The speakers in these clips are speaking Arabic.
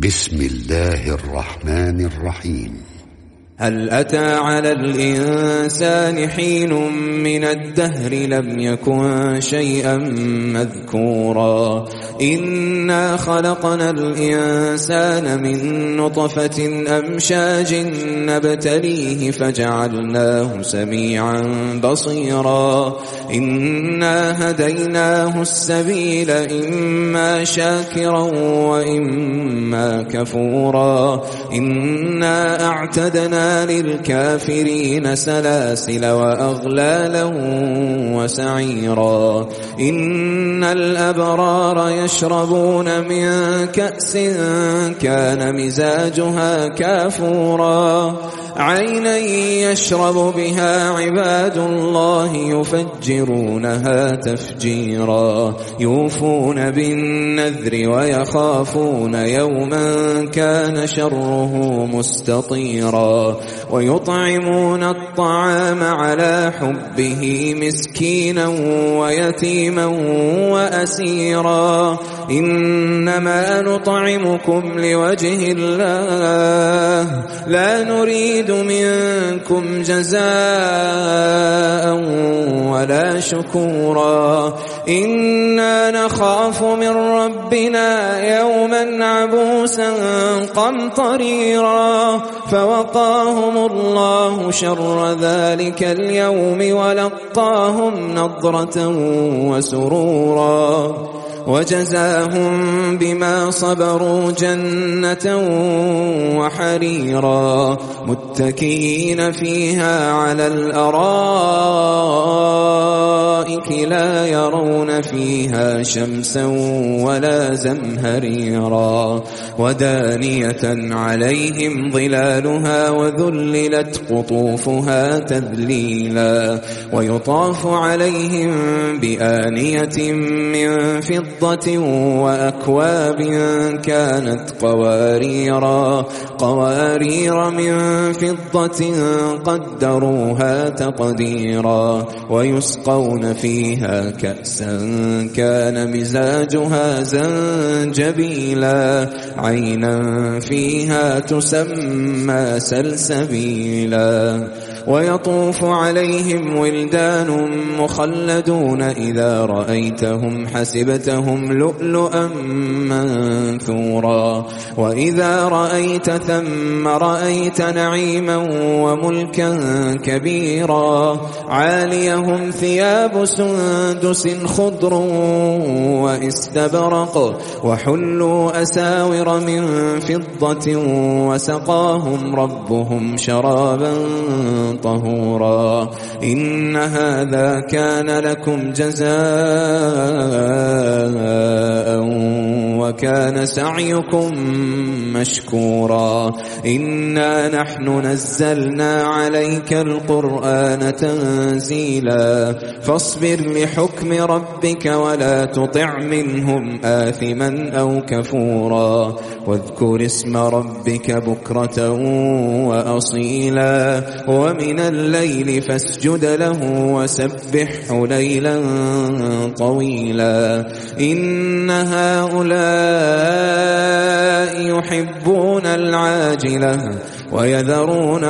بسم الله الرحمن الرحيم. هل أتى على الإنسان حين من الدهر لم يكن شيئا مذكورا إنا خلقنا الإنسان من نطفة أمشاج نبتليه فجعلناه سميعا بصيرا إنا هديناه السبيل إما شاكرا وإما كفورا إنا أعتدنا للكافرين سلاسل وأغلالا وسعيرا إن الأبرار يشربون من كأس كان مزاجها كافورا عينا يشرب بها عباد الله يفجرونها تفجيرا يوفون بالنذر ويخافون يوما كان شره مستطيرا ويطعمون الطعام على حبه مسكينا ويتيما وأسيرا إنما نطعمكم لوجه الله لا نريد منكم جزاء ولا شكورا إنا نخاف من ربنا يوما عبوسا قمطريرا فوقاهم الله شر ذلك اليوم ولقاهم نضرة وسرورا وجزاهم بما صبروا جنة وحريرا متكئين فيها على الأرائك لا يرون فيها شمسا ولا زمهريرا ودانية عليهم ظلالها وذللت قطوفها تذليلا ويطاف عليهم بآنية من فضة وأكواب كانت قوارير من فضة قدروها تقديرا ويسقون فيها كأسا كان مزاجها زنجبيلا عينا فيها تسمى سلسبيلا ويطوف عليهم ولدان مخلدون إذا رأيتهم حسبتهم لؤلؤا منثورا وإذا رأيت ثم رأيت نعيما وملكا كبيرا عاليهم ثياب سندس خضر واستبرق وحلوا أساور من فضة وسقاهم ربهم شرابا طهورا إن هذا كان لكم جزاء وكان سعيكم مشكورا إنا نحن نزلنا عليك القرآن تنزيلا فاصبر لحكم ربك ولا تطع منهم آثما أو كفورا واذكر اسم ربك بكرة وأصيلا ومن الليل فاسجد له وسبحه ليلا طويلا إن هؤلاء يحبون العاجلة ويذرون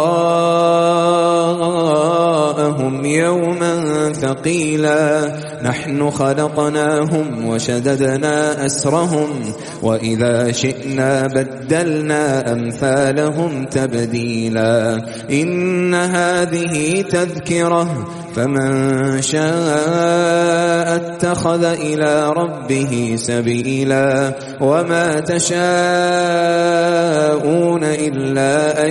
وراءهم يوما ثقيلا نحن خلقناهم وشددنا أسرهم وإذا شئنا بدلنا أمثالهم تبديلا إن هذه تذكرة فمن شاء اتخذ إلى ربه سبيلا وما تشاءون إلا أن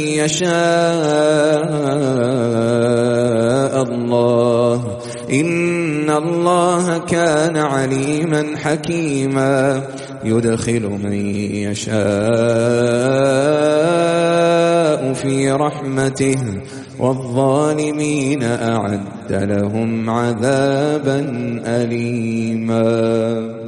يشاء الله إن الله كان عليما حكيما يدخل من يشاء في رحمته والظالمين أعد لهم عذابا أليما.